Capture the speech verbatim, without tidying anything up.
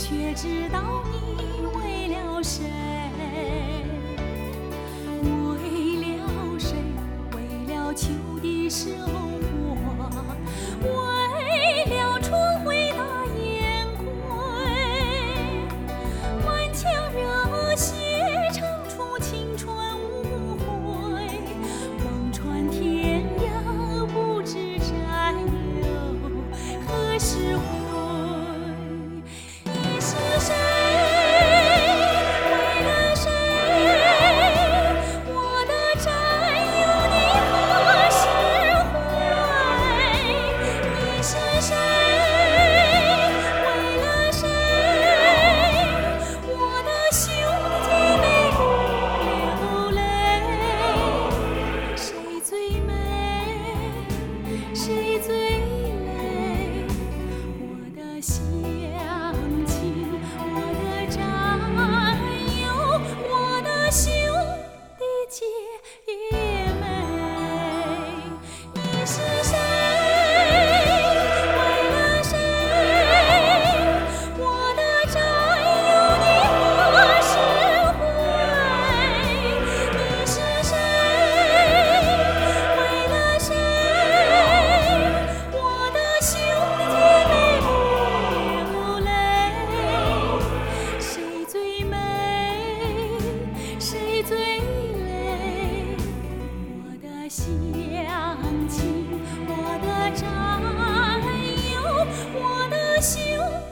却知道你为了谁？为了谁？为了秋的收获，为了春回大雁归。满腔热血唱出青春无悔，望穿天涯不知战友何时回。你是谁？为了谁？我的战友你何时回？你是谁？为了谁？我的兄弟没不流泪。谁最美？谁最累？我的乡亲，我的战友，我的兄弟姐妹。你是谁？为了谁？我的战友你何时回？你是谁？为了谁？我的兄弟妹不流泪。谁最美？谁最累？我的乡亲，我的战友，我的兄